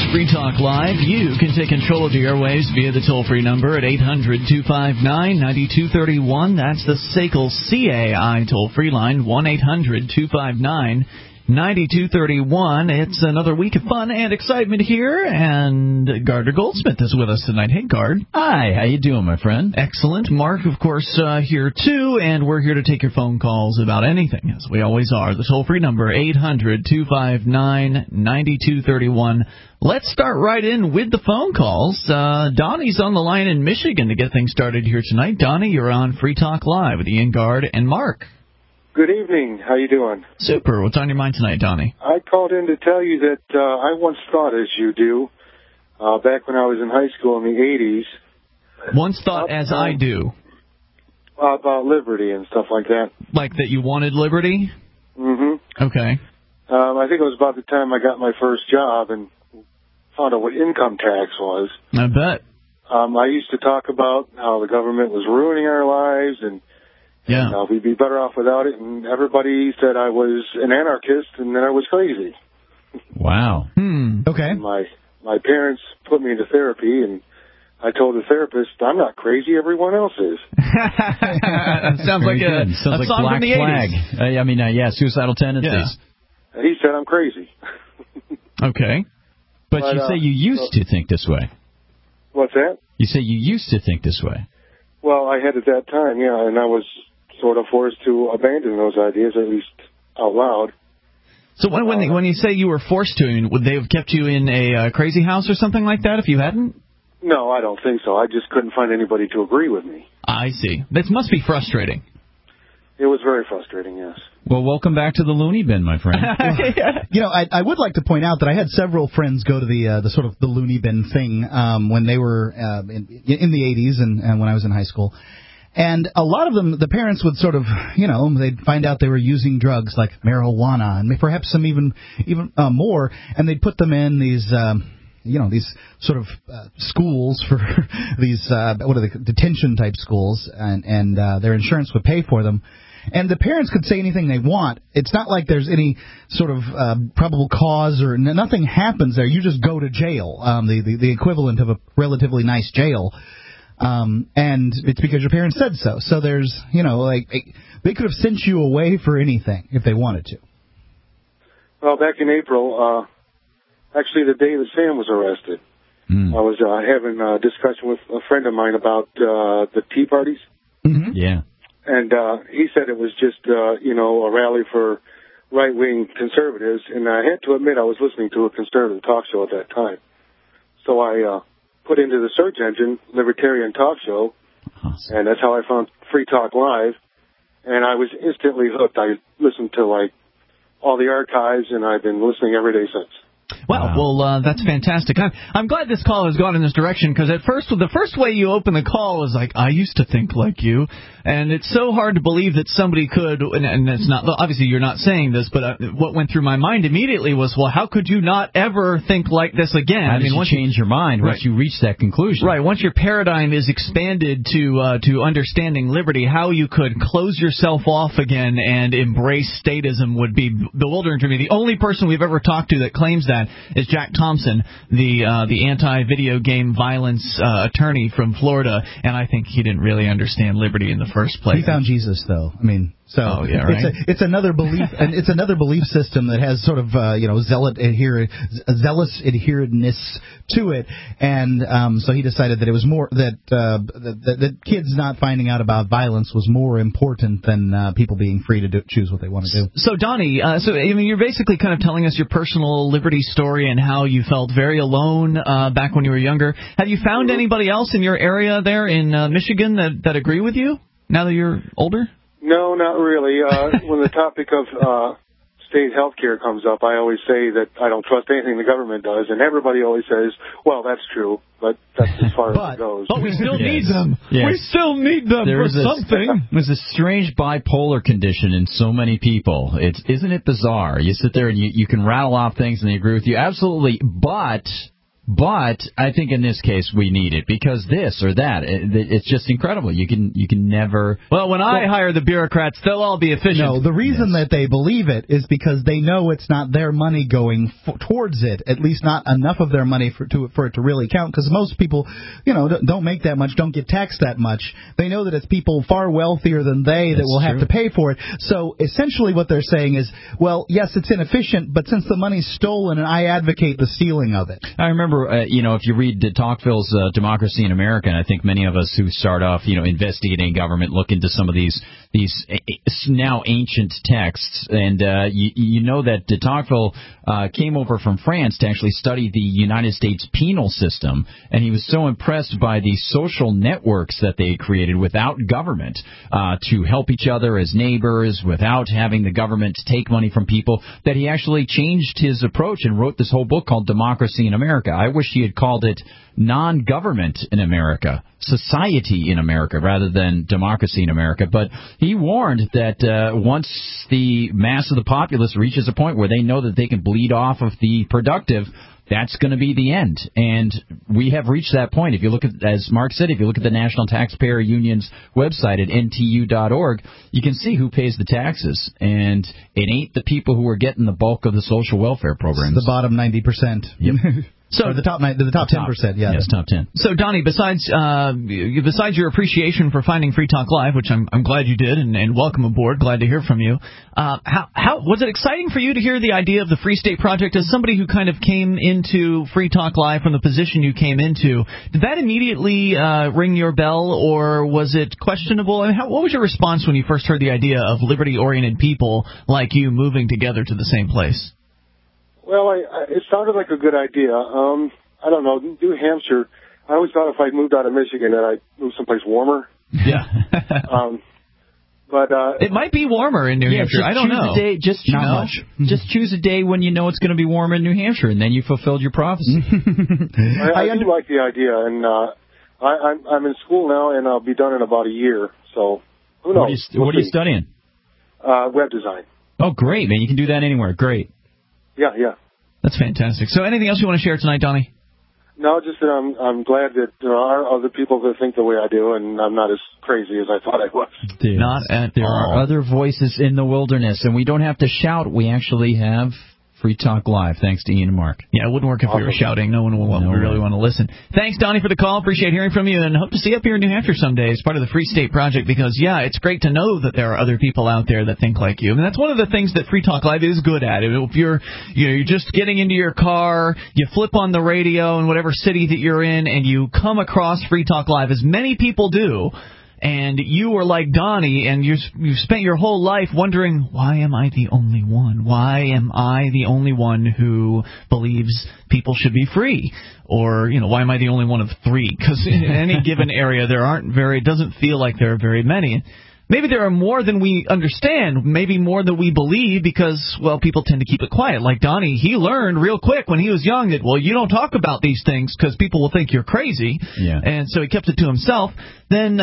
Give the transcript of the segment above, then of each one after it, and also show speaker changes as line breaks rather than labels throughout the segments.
Free Talk Live. You can take control of the airwaves via the toll-free number at 800-259-9231. That's the SACL CAI toll-free line, 1-800-259-9231. It's another week of fun and excitement here, and Gardner Goldsmith is with us tonight. Hey, Gard.
Hi, how you doing, my friend?
Excellent. Mark, of course, here too, and we're here to take your phone calls about anything, as we always are. The toll-free number, 800-259-9231. Let's start right in with the phone calls. Donnie's on the line in Michigan to get things started here tonight. Donnie, you're on Free Talk Live with Ian, Gard, and Mark.
Good evening. How you doing?
Super. What's on your mind tonight, Donnie?
I called in to tell you that I once thought, as you do, back when I was in high school in the 80s.
Once thought, as I do.
About liberty and stuff like that.
Like that you wanted liberty?
Mm-hmm.
Okay.
I think it was about the time I got my first job and found out what income tax was.
I bet.
I used to talk about how the government was ruining our lives and we'd be better off without it, and everybody said I was an anarchist and that I was crazy.
Wow.
Okay.
And my parents put me into therapy, and I told the therapist, I'm not crazy, everyone else is.
Sounds like a
song
Black
from the
Flag.
80s. Suicidal tendencies.
Yeah. He said I'm crazy.
Okay.
But you say you used to think this way.
What's that?
You say you used to think this way.
Well, I had at that time, and I was sort of forced to abandon those ideas, at least out loud.
So when you say you were forced to, would they have kept you in a crazy house or something like that if you hadn't?
No, I don't think so. I just couldn't find anybody to agree with me.
I see. This must be frustrating.
It was very frustrating, yes.
Well, welcome back to the loony bin, my friend.
I would like to point out that I had several friends go to the sort of the loony bin thing when they were in the 80s and when I was in high school. And a lot of them, the parents would sort of, they'd find out they were using drugs like marijuana and perhaps some even more, and they'd put them in these these sort of schools for these detention type schools, and their insurance would pay for them. And the parents could say anything they want. It's not like there's any sort of probable cause or nothing happens there. You just go to jail, the equivalent of a relatively nice jail. And it's because your parents said so. So there's, they could have sent you away for anything if they wanted to.
Well, back in April, actually the day that Sam was arrested, I was having a discussion with a friend of mine about the Tea Parties.
Mm-hmm.
Yeah.
And he said it was just, a rally for right-wing conservatives. And I had to admit I was listening to a conservative talk show at that time. So I put into the search engine Libertarian Talk Show, and that's how I found Free Talk Live. And I was instantly hooked. I listened to, all the archives, and I've been listening every day since.
Wow. Well, that's fantastic. I'm glad this call has gone in this direction, because at first, the first way you open the call is like, I used to think like you, and it's so hard to believe that somebody could, and it's not, obviously you're not saying this, but what went through my mind immediately was, well, how could you not ever think like this again?
How did you change your mind once you reach that conclusion?
Right. Once your paradigm is expanded to understanding liberty, how you could close yourself off again and embrace statism would be bewildering to me. The only person we've ever talked to that claims that is Jack Thompson, the anti-video game violence attorney from Florida, and I think he didn't really understand liberty in the first place.
He found Jesus, though. I mean, so it's another belief, and it's another belief system that has sort of zealous adherentness to it, and so he decided that it was more that kids not finding out about violence was more important than people being free to choose what they want to do.
So Donnie, you're basically kind of telling us your personal liberty story and how you felt very alone back when you were younger. Have you found anybody else in your area there in Michigan that agree with you now that you're older?
No, not really. When the topic of state health care comes up, I always say that I don't trust anything the government does, and everybody always says, well, that's true, but that's as far as it goes.
But we still need them.
Yes.
We still need them for something.
There's a strange bipolar condition in so many people. Isn't it bizarre? You sit there and you can rattle off things and they agree with you. Absolutely, but But I think in this case we need it because this or that, it's just incredible. You can never.
Well, when I hire the bureaucrats, they'll all be efficient.
No, the reason that they believe it is because they know it's not their money going towards it. At least not enough of their money for it to really count. Because most people, don't make that much, don't get taxed that much. They know that it's people far wealthier than that will have to pay for it. So essentially, what they're saying is, well, yes, it's inefficient, but since the money's stolen, and I advocate the stealing of it.
I remember. If you read de Tocqueville's Democracy in America, and I think many of us who start off, investigating government look into some of these now ancient texts, and you know that de Tocqueville came over from France to actually study the United States penal system, and he was so impressed by the social networks that they created without government to help each other as neighbors, without having the government take money from people, that he actually changed his approach and wrote this whole book called Democracy in America. I wish he had called it Non-Government in America, Society in America, rather than Democracy in America. But he warned that once the mass of the populace reaches a point where they know that they can bleed off of the productive, that's going to be the end. And we have reached that point. If you look at, as Mark said, if you look at the National Taxpayer Union's website at ntu.org, you can see who pays the taxes. And it ain't the people who are getting the bulk of the social welfare programs.
It's the bottom 90%.
Yep.
So the top 10%, yeah.
Yes, top 10.
So, Donnie, besides your appreciation for finding Free Talk Live, which I'm glad you did, and welcome aboard, glad to hear from you. How was it exciting for you to hear the idea of the Free State Project as somebody who kind of came into Free Talk Live from the position you came into? Did that immediately ring your bell, or was it questionable? And what was your response when you first heard the idea of liberty-oriented people like you moving together to the same place?
Well, it sounded like a good idea. I don't know, New Hampshire, I always thought if I moved out of Michigan that I'd move someplace warmer.
Yeah.
But
it might be warmer in New Hampshire. I don't know.
Just choose a day when you know it's going to be warmer in New Hampshire, and then you fulfilled your prophecy.
I do like the idea, and I'm in school now, and I'll be done in about a year. So who knows?
What are you studying?
Web design.
Oh, great, man! You can do that anywhere. Great.
Yeah.
That's fantastic. So anything else you want to share tonight, Donnie?
No, just that I'm glad that there are other people that think the way I do, and I'm not as crazy as I thought I was.
There are other voices in the wilderness, and we don't have to shout. We actually have Free Talk Live, thanks to Ian and Mark.
Yeah, it wouldn't work if we were shouting. No one will really want to listen. Thanks, Donnie, for the call. Appreciate hearing from you, and hope to see you up here in New Hampshire someday as part of the Free State Project, because, yeah, it's great to know that there are other people out there that think like you. And that's one of the things that Free Talk Live is good at. If you're just getting into your car, you flip on the radio in whatever city that you're in, and you come across Free Talk Live, as many people do, and you are like Donnie, and you've spent your whole life wondering, why am I the only one? Why am I the only one who believes people should be free? Or, why am I the only one of three? Because in any given area, it doesn't feel like there are very many. Maybe there are more than we understand, maybe more than we believe, because, well, people tend to keep it quiet. Like Donnie, he learned real quick when he was young that, well, you don't talk about these things because people will think you're crazy.
Yeah.
And so he kept it to himself. Then,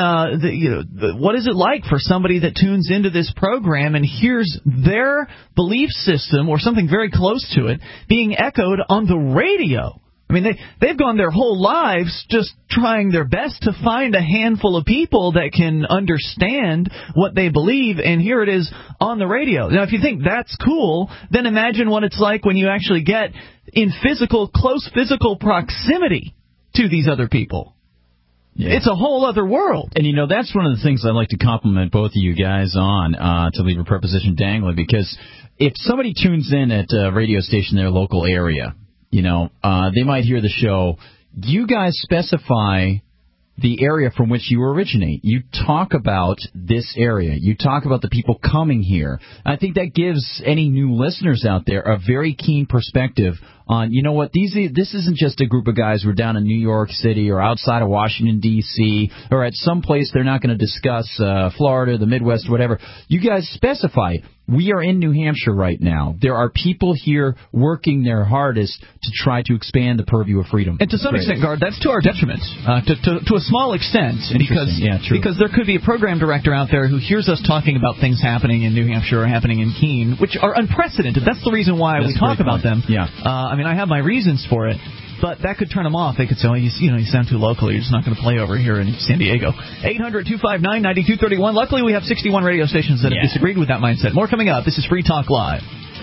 what is it like for somebody that tunes into this program and hears their belief system or something very close to it being echoed on the radio? I mean, they've gone their whole lives just trying their best to find a handful of people that can understand what they believe, and here it is on the radio. Now, if you think that's cool, then imagine what it's like when you actually get in close physical proximity to these other people. Yeah. It's a whole other world.
And, that's one of the things I'd like to compliment both of you guys on, to leave a preposition dangling, because if somebody tunes in at a radio station in their local area, they might hear the show. You guys specify the area from which you originate. You talk about this area. You talk about the people coming here. I think that gives any new listeners out there a very keen perspective on, this isn't just a group of guys who are down in New York City or outside of Washington, D.C., or at some place they're not going to discuss Florida, the Midwest, whatever. You guys specify, we are in New Hampshire right now. There are people here working their hardest to try to expand the purview of freedom.
And to some extent, Gard, that's to our detriment, to a small extent, because there could be a program director out there who hears us talking about things happening in New Hampshire or happening in Keene, which are unprecedented. That's the reason why we talk about them.
Yeah.
I have my reasons for it. but that could turn them off. They could say, you sound too local. You're just not going to play over here in San Diego. 800-259-9231. Luckily, we have 61 radio stations that have disagreed with that mindset. More coming up. This is Free Talk Live.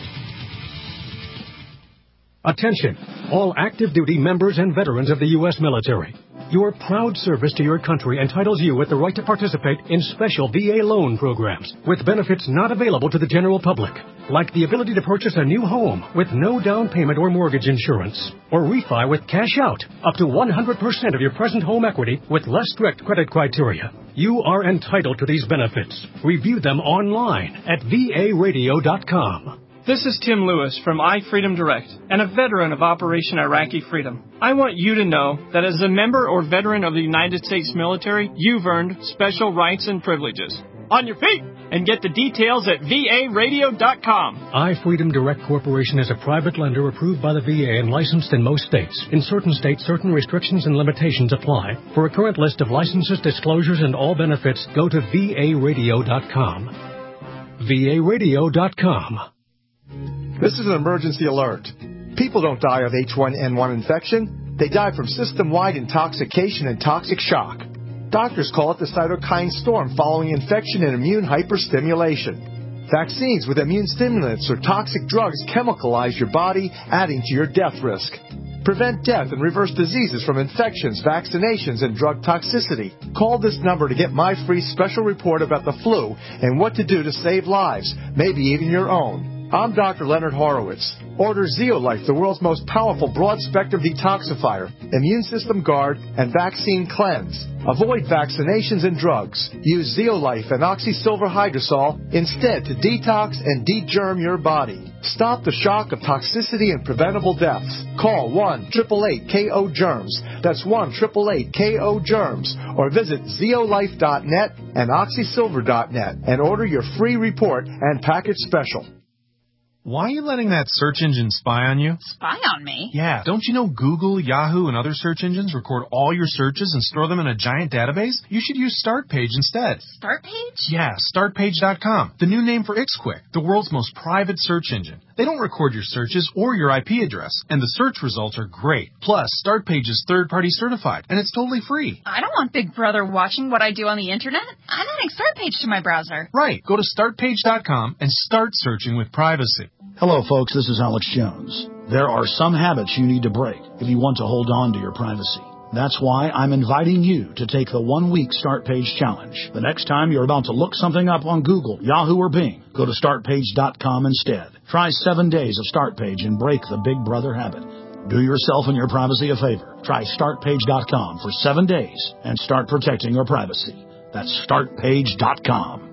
Attention, all active duty members and veterans of the U.S. military. Your proud service to your country entitles you with the right to participate in special VA loan programs with benefits not available to the general public, like the ability to purchase a new home with no down payment or mortgage insurance, or refi with cash out up to 100% of your present home equity with less strict credit criteria. You are entitled to these benefits. Review them online at varadio.com.
This is Tim Lewis from iFreedom Direct and a veteran of Operation Iraqi Freedom. I want you to know that as a member or veteran of the United States military, you've earned special rights and privileges. On your feet! And get the details at varadio.com.
iFreedom Direct Corporation is a private lender approved by the VA and licensed in most states. In certain states, certain restrictions and limitations apply. For a current list of licenses, disclosures, and all benefits, go to varadio.com. varadio.com.
This is an emergency alert. People don't die of H1N1 infection. They die from system-wide intoxication and toxic shock. Doctors call it the cytokine storm following infection and immune hyperstimulation. Vaccines with immune stimulants or toxic drugs chemicalize your body, adding to your death risk. Prevent death and reverse diseases from infections, vaccinations, and drug toxicity. Call this number to get my free special report about the flu and what to do to save lives, maybe even your own. I'm Dr. Leonard Horowitz. Order Zeolife, the world's most powerful broad-spectrum detoxifier, immune system guard, and vaccine cleanse. Avoid vaccinations and drugs. Use Zeolife and Oxysilver Hydrosol instead to detox and de-germ your body. Stop the shock of toxicity and preventable deaths. Call 1-888-KO-GERMS. That's 1-888-KO-GERMS. Or visit zeolife.net and oxysilver.net and order your free report and package special.
Why are you letting that search engine spy on you?
Spy on me?
Yeah, don't you know Google, Yahoo, and other search engines record all your searches and store them in a giant database? You should use StartPage instead.
StartPage?
Yeah, StartPage.com, the new name for Ixquick, the world's most private search engine. They don't record your searches or your IP address, and the search results are great. Plus, StartPage is third-party certified, and it's totally free.
I don't want Big Brother watching what I do on the Internet. I'm adding StartPage to my browser.
Right. Go to StartPage.com and start searching with privacy.
Hello, folks. This is Alex Jones. There are some habits you need to break if you want to hold on to your privacy. That's why I'm inviting you to take the 1-week StartPage challenge. The next time you're about to look something up on Google, Yahoo, or Bing, go to StartPage.com instead. Try 7 days of StartPage and break the Big Brother habit. Do yourself and your privacy a favor. Try StartPage.com for 7 days and start protecting your privacy. That's StartPage.com.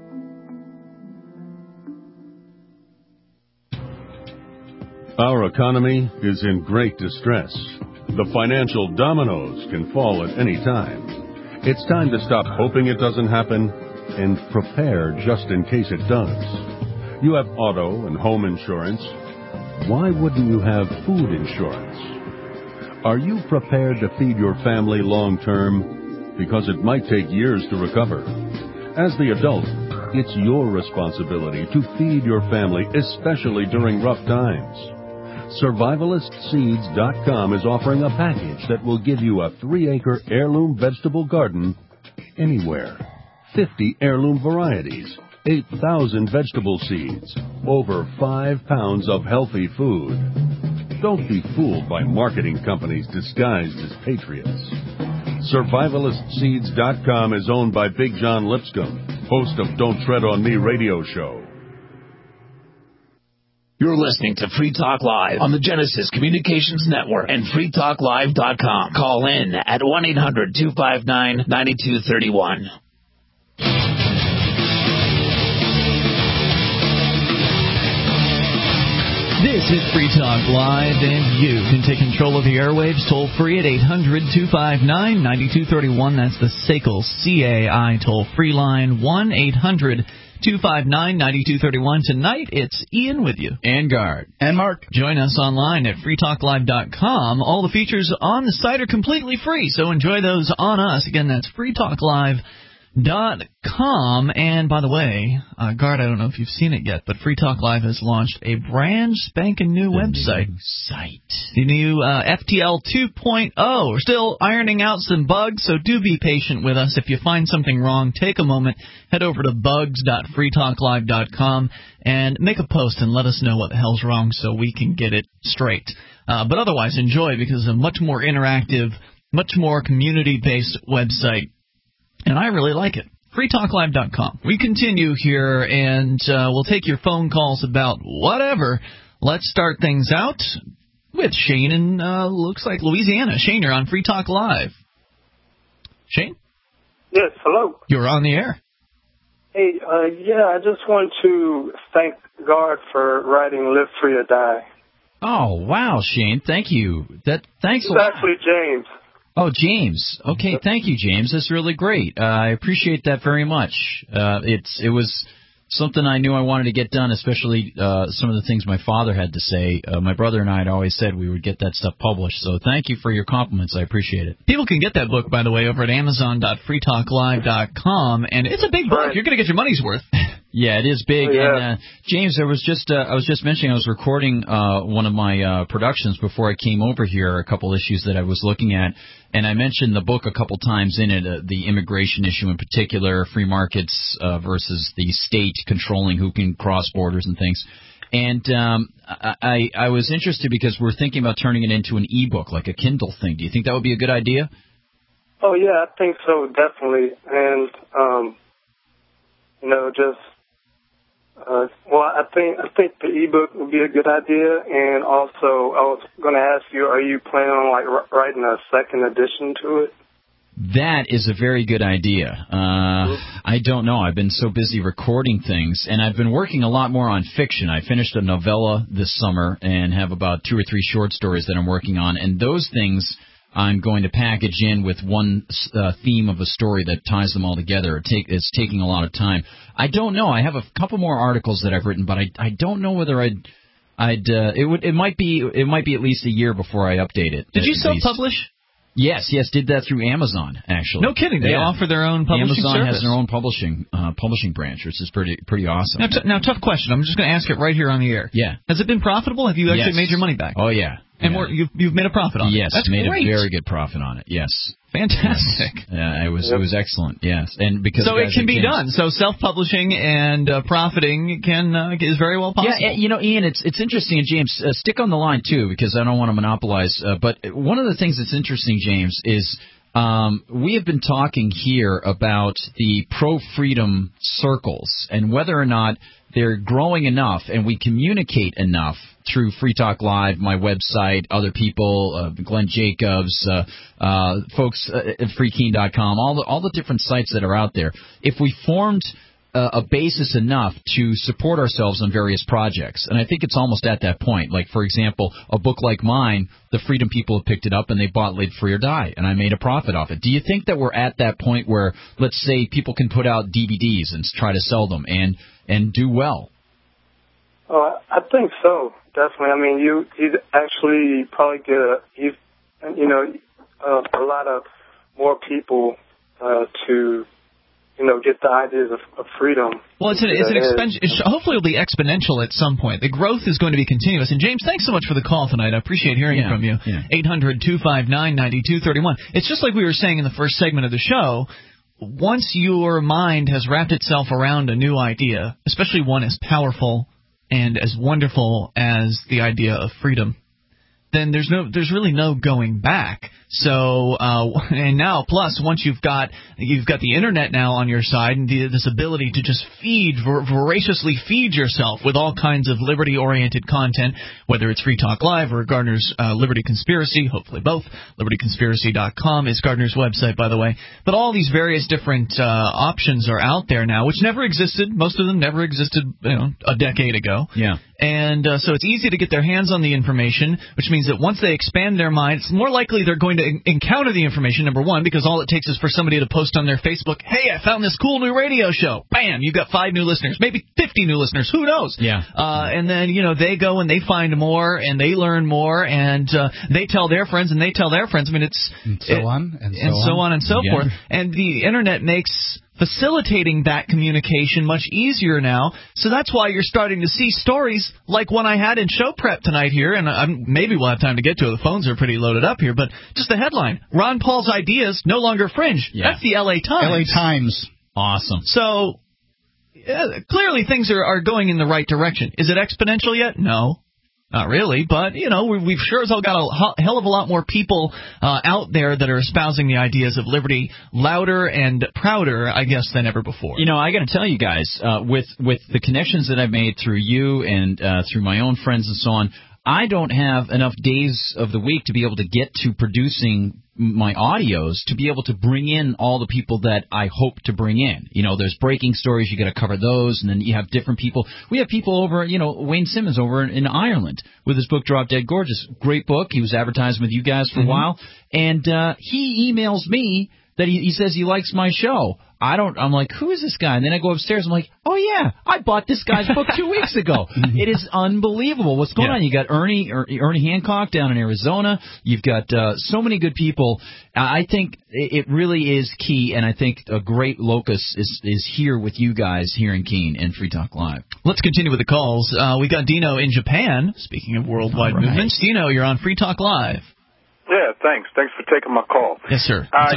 Our economy is in great distress. The financial dominoes can fall at any time. It's time to stop hoping it doesn't happen and prepare just in case it does. You have auto and home insurance. Why wouldn't you have food insurance? Are you prepared to feed your family long term? Because it might take years to recover. As the adult, it's your responsibility to feed your family, especially during rough times. SurvivalistSeeds.com is offering a package that will give you a 3-acre heirloom vegetable garden anywhere. 50 heirloom varieties, 8,000 vegetable seeds, over 5 pounds of healthy food. Don't be fooled by marketing companies disguised as patriots. SurvivalistSeeds.com is owned by Big John Lipscomb, host of Don't Tread on Me radio show.
You're listening to Free Talk Live on the Genesis Communications Network and freetalklive.com. Call in at 1-800-259-9231.
This is Free Talk Live, and you can take control of the airwaves toll-free at 800-259-9231. That's the SACL CAI toll-free line, 1-800-259-9231. Tonight, it's Ian with you.
And Guard.
And Mark.
Join us online at freetalklive.com. All the features on the site are completely free, so enjoy those on us. Again, that's freetalklive.com. .com. And by the way, Guard, I don't know if you've seen it yet, but Free Talk Live has launched a brand spanking new website. The new FTL 2.0. We're still ironing out some bugs, so do be patient with us. If you find something wrong, take a moment, head over to bugs.freetalklive.com and make a post and let us know what the hell's wrong so we can get it straight. But otherwise, enjoy, because it's a much more interactive, much more community-based website. And I really like it. freetalklive.com. We continue here, and we'll take your phone calls about whatever. Let's start things out with Shane in, looks like Louisiana. Shane, you're on Free Talk Live. Shane?
Yes, hello.
You're on the air.
Hey, I just want to thank Guard for writing Live Free or Die.
Oh, wow, Shane. Thank you. Thanks a lot.
It's actually James.
Oh, James. Okay, thank you, James. That's really great. I appreciate that very much. It was something I knew I wanted to get done, especially some of the things my father had to say. My brother and I had always said we would get that stuff published. So thank you for your compliments. I appreciate it.
People can get that book, by the way, over at Amazon.freetalklive.com, and it's a big book. Right. You're going to get your money's worth.
Yeah, it is big.
Yeah.
And James, I was just mentioning I was recording one of my productions before I came over here, a couple issues that I was looking at, and I mentioned the book a couple times in it, the immigration issue in particular, free markets versus the state controlling who can cross borders and things. And I was interested because we're thinking about turning it into an e-book, like a Kindle thing. Do you think that would be a good idea?
Oh, yeah, I think so, definitely. And, I think the ebook would be a good idea. And also, I was going to ask you, are you planning on writing a second edition to it?
That is a very good idea. I don't know. I've been so busy recording things, and I've been working a lot more on fiction. I finished a novella this summer and have about 2 or 3 short stories that I'm working on, and those things I'm going to package in with one theme of a story that ties them all together. It's taking a lot of time. I don't know. I have a couple more articles that I've written, but I don't know whether it might be at least a year before I update it.
Did you self-publish?
Yes, did that through Amazon, actually.
No kidding. They offer their own publishing
Amazon
service.
has their own publishing branch, which is pretty awesome.
Now, tough question. I'm just going to ask it right here on the air.
Yeah.
Has it been profitable? Have you actually made your money back?
Oh, yeah.
And you've made a profit on it?
Yes,
That's
made
great.
a very good profit on it, yes.
Fantastic.
Yeah, it was excellent, yes. And because
so it can be done. So self-publishing and profiting is very well possible.
Yeah, Ian, it's interesting, and James, stick on the line, too, because I don't want to monopolize. But one of the things that's interesting, James, is we have been talking here about the pro-freedom circles and whether or not they're growing enough and we communicate enough through Free Talk Live, my website, other people, Glenn Jacobs, folks at freekeen.com, all the different sites that are out there. If we formed a basis enough to support ourselves on various projects, and I think it's almost at that point. Like, for example, a book like mine, the Freedom people have picked it up and they bought Live Free or Die, and I made a profit off it. Do you think that we're at that point where, let's say, people can put out DVDs and try to sell them and do well?
Oh, I think so, definitely. I mean, you'd actually probably get a lot of more people to get the ideas of freedom.
Well, it's an expansion. Hopefully, it'll be exponential at some point. The growth is going to be continuous. And James, thanks so much for the call tonight. I appreciate hearing from you. 800-259-9231. It's just like we were saying in the first segment of the show. Once your mind has wrapped itself around a new idea, especially one as powerful and as wonderful as the idea of freedom, then there's really no going back. So and now plus once you've got the internet now on your side and this ability to just voraciously feed yourself with all kinds of liberty oriented content, whether it's Free Talk Live or Gardner's Liberty Conspiracy, hopefully both. LibertyConspiracy.com is Gardner's website, by the way. But all these various different options are out there now, which never existed. Most of them never existed a decade ago.
Yeah.
And so it's easy to get their hands on the information, which means that once they expand their mind, it's more likely they're going to encounter the information, number one, because all it takes is for somebody to post on their Facebook, hey, I found this cool new radio show. Bam, you've got 5 new listeners, maybe 50 new listeners, who knows?
Yeah.
And then, they go and they find more and they learn more and they tell their friends and they tell their friends. I mean,
and so on and so
on and so forth. And the internet makes facilitating that communication much easier now. So that's why you're starting to see stories like one I had in show prep tonight here, and maybe we'll have time to get to it. The phones are pretty loaded up here, but just the headline, Ron Paul's ideas no longer fringe. Yeah. That's the L.A. Times.
L.A. Times.
Awesome.
So clearly things are going in the right direction. Is it exponential yet? No. Not really, but, we've sure as hell got a hell of a lot more people out there that are espousing the ideas of liberty louder and prouder, I guess, than ever before.
I got to tell you guys, with the connections that I've made through you and through my own friends and so on, I don't have enough days of the week to be able to get to producing my audios to be able to bring in all the people that I hope to bring in. There's breaking stories, you got to cover those, and then you have different people. We have people over, Wayne Simmons over in Ireland with his book Drop Dead Gorgeous. Great book. He was advertising with you guys for a while, and he emails me that he says he likes my show. I'm like, who is this guy? And then I go upstairs. I'm like, oh, yeah, I bought this guy's book 2 weeks ago. It is unbelievable. What's going on? You got Ernie Hancock down in Arizona. You've got so many good people. I think it really is key, and I think a great locus is here with you guys here in Keene and Free Talk Live.
Let's continue with the calls. We got Dino in Japan. Speaking of worldwide movements, Dino, you're on Free Talk Live.
Yeah, thanks. Thanks for taking my call.
Yes, sir.
I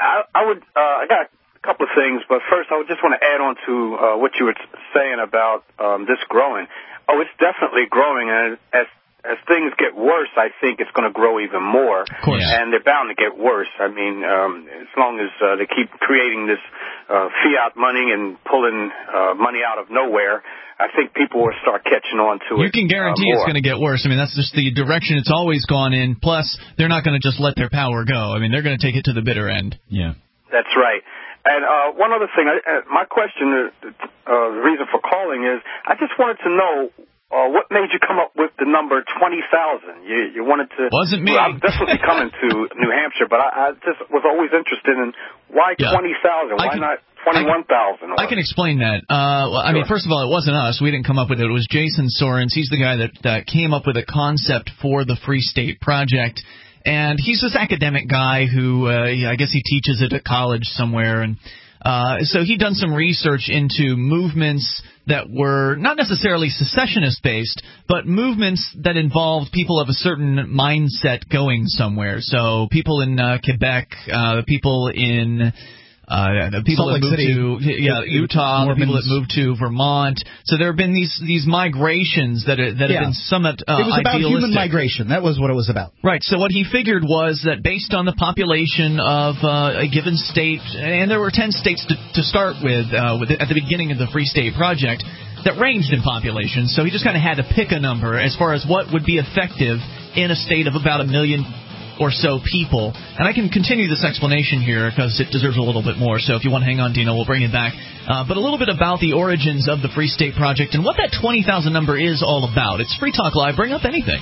got a couple of things, but first I would just want to add on to what you were saying about this growing. Oh, it's definitely growing, and as things get worse, I think it's going to grow even more.
Of course.
And they're bound to get worse. I mean, as long as they keep creating this fiat money and pulling money out of nowhere, I think people will start catching on to it.
You can guarantee it's going to get worse. I mean, that's just the direction it's always gone in. Plus, they're not going to just let their power go. I mean, they're going to take it to the bitter end.
Yeah.
That's right. And one other thing, my question, the reason for calling is, I just wanted to know what made you come up with the number 20,000? You wanted to...
Wasn't me.
Well, I'm definitely coming to New Hampshire, but I just was always interested in why 20,000? Why not 21,000?
I can explain that. I mean, first of all, it wasn't us. We didn't come up with it. It was Jason Sorens. He's the guy that came up with a concept for the Free State Project. And he's this academic guy who, I guess he teaches at a college somewhere. And so he'd done some research into movements that were not necessarily secessionist-based, but movements that involved people of a certain mindset going somewhere. So people in Quebec, people in... people that moved to Utah, people that moved to Vermont. So there have been these migrations that have been somewhat
idealistic. It was about human migration. That was what it was about.
Right. So what he figured was that based on the population of a given state, and there were 10 states to start with at the beginning of the Free State Project, that ranged in population. So he just kind of had to pick a number as far as what would be effective in a state of about 1 million or so people. And I can continue this explanation here because it deserves a little bit more. So if you want to hang on, Dino, we'll bring it back. But a little bit about the origins of the Free State Project and what that 20,000 number is all about. It's Free Talk Live. Bring up anything.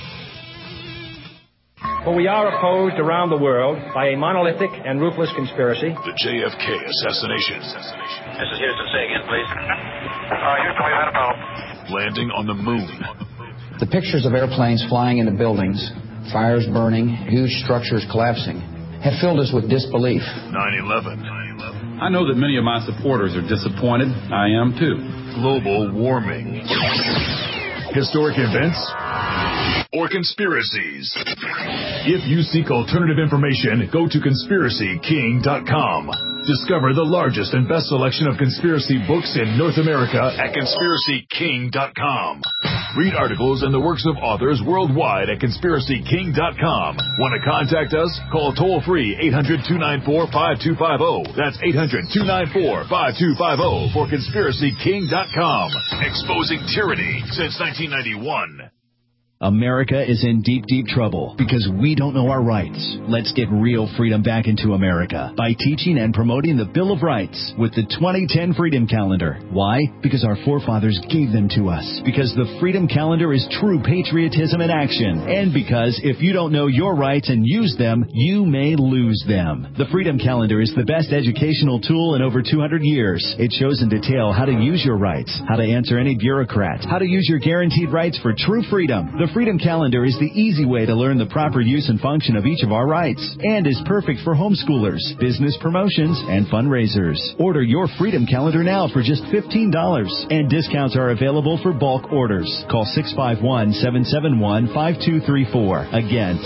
For we are opposed around the world by a monolithic and ruthless conspiracy.
The JFK assassination.
This is Houston. Say again, please. Houston, we've had a problem.
Landing on the moon.
The pictures of airplanes flying into buildings, fires burning, huge structures collapsing, have filled us with disbelief.
9/11.
I know that many of my supporters are disappointed. I am too.
Global warming. Historic events or conspiracies. If you seek alternative information, go to conspiracyking.com. Discover the largest and best selection of conspiracy books in North America at conspiracyking.com. Read articles and the works of authors worldwide at conspiracyking.com. Want to contact us? Call toll-free 800-294-5250. That's 800-294-5250 for conspiracyking.com. Exposing tyranny since 1991.
America is in deep, deep trouble because we don't know our rights. Let's get real freedom back into America by teaching and promoting the Bill of Rights with the 2010 Freedom Calendar. Why? Because our forefathers gave them to us. Because the Freedom Calendar is true patriotism in action. And because if you don't know your rights and use them, you may lose them. The Freedom Calendar is the best educational tool in over 200 years. It shows in detail how to use your rights, how to answer any bureaucrat, how to use your guaranteed rights for true freedom. The The Freedom Calendar is the easy way to learn the proper use and function of each of our rights and is perfect for homeschoolers, business promotions, and fundraisers. Order your Freedom Calendar now for just $15, and discounts are available for bulk orders. Call 651-771-5234. Again,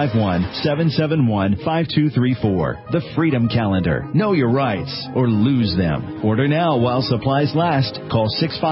651-771-5234. The Freedom Calendar. Know your rights or lose them. Order now while supplies last. Call